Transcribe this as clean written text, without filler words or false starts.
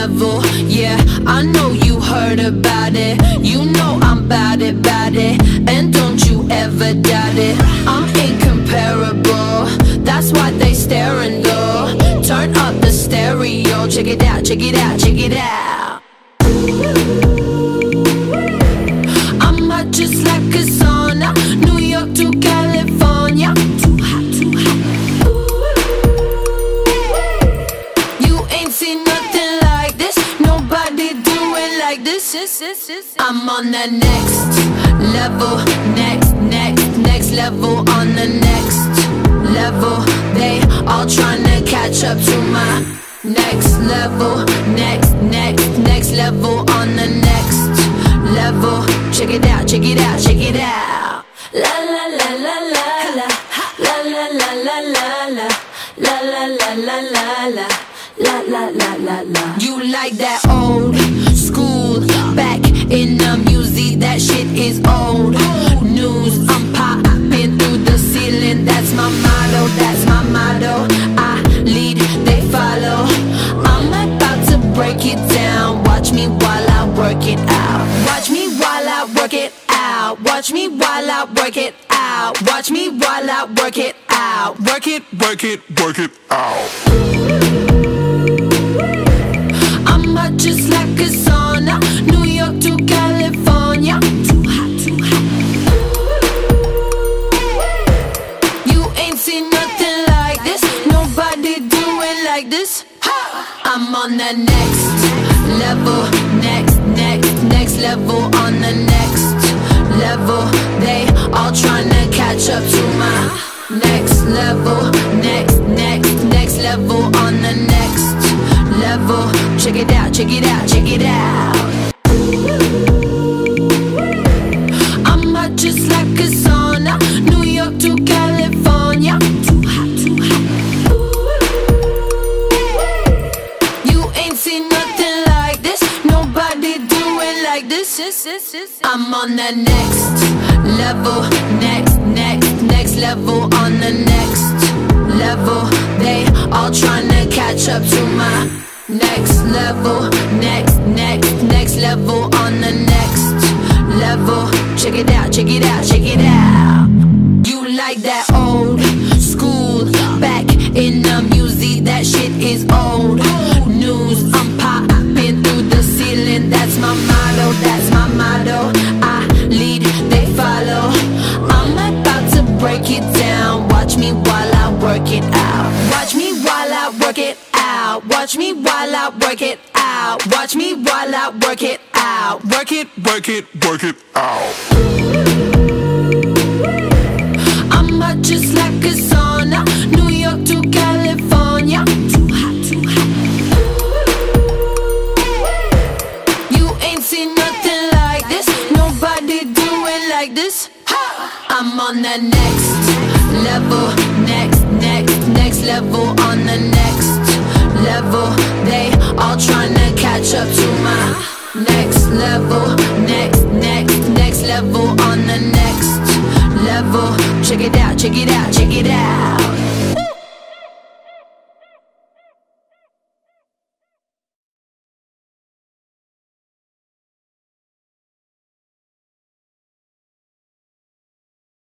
level. Yeah, I know you heard about it. You know I'm bout it, and don't you ever doubt it. I'm incomparable, that's why they staring though. Turn up the stereo, check it out, check it out, check it out. I'm hot just like a sauna, New York to California. Too hot, too hot. You ain't seen nothing like this, nobody do it like this. I'm on the next level, next level, on the next level. They all tryna catch up to my next level, next level, on the next level. Check it out, check it out, check it out. La la la la la la, la la la la la la, la la la la la la, la la la la la. You like that old school, back in the music, that shit is old news. I'm popping through the ceiling, that's my motto, that's my motto. I lead, they follow. I'm about to break it down, watch me while I work it out. Watch me while I work it out. Watch me while I work it out. Watch me while I work it out. Work it, work it, work it out. I'm hot just like a sauna, New York to California. Too hot, too hot. You ain't seen nothing like this, nobody do it like this. I'm on the next level, next level, on the next level. They all tryna catch up to my next level, next level, on the next level. Check it out, check it out, check it out. I'm hot just like a sauna, New York to California. Too hot, too hot. You ain't seen nothing like this, nobody do it like this. I'm on the next level, next level, on the next level. They all tryna catch up to my next level, next level, on the next level. Check it out, check it out, check it out. You like that old school, back in the music, that shit is old news. I'm popping through the ceiling, that's my motto, that's my motto. I lead, they follow. I'm about to break it down, watch me while I work it out. Watch me while I work it out. Watch me while I work it out. Watch me while I work it out. Work it, work it, work it out. I'm hot just like a sauna, New York to California. Too hot, too hot. You ain't seen nothing like this, nobody do it like this. I'm on the next level, next level, on the next level. They all tryna catch up to my next level, next level, on the next level. Check it out, check it out, check it out.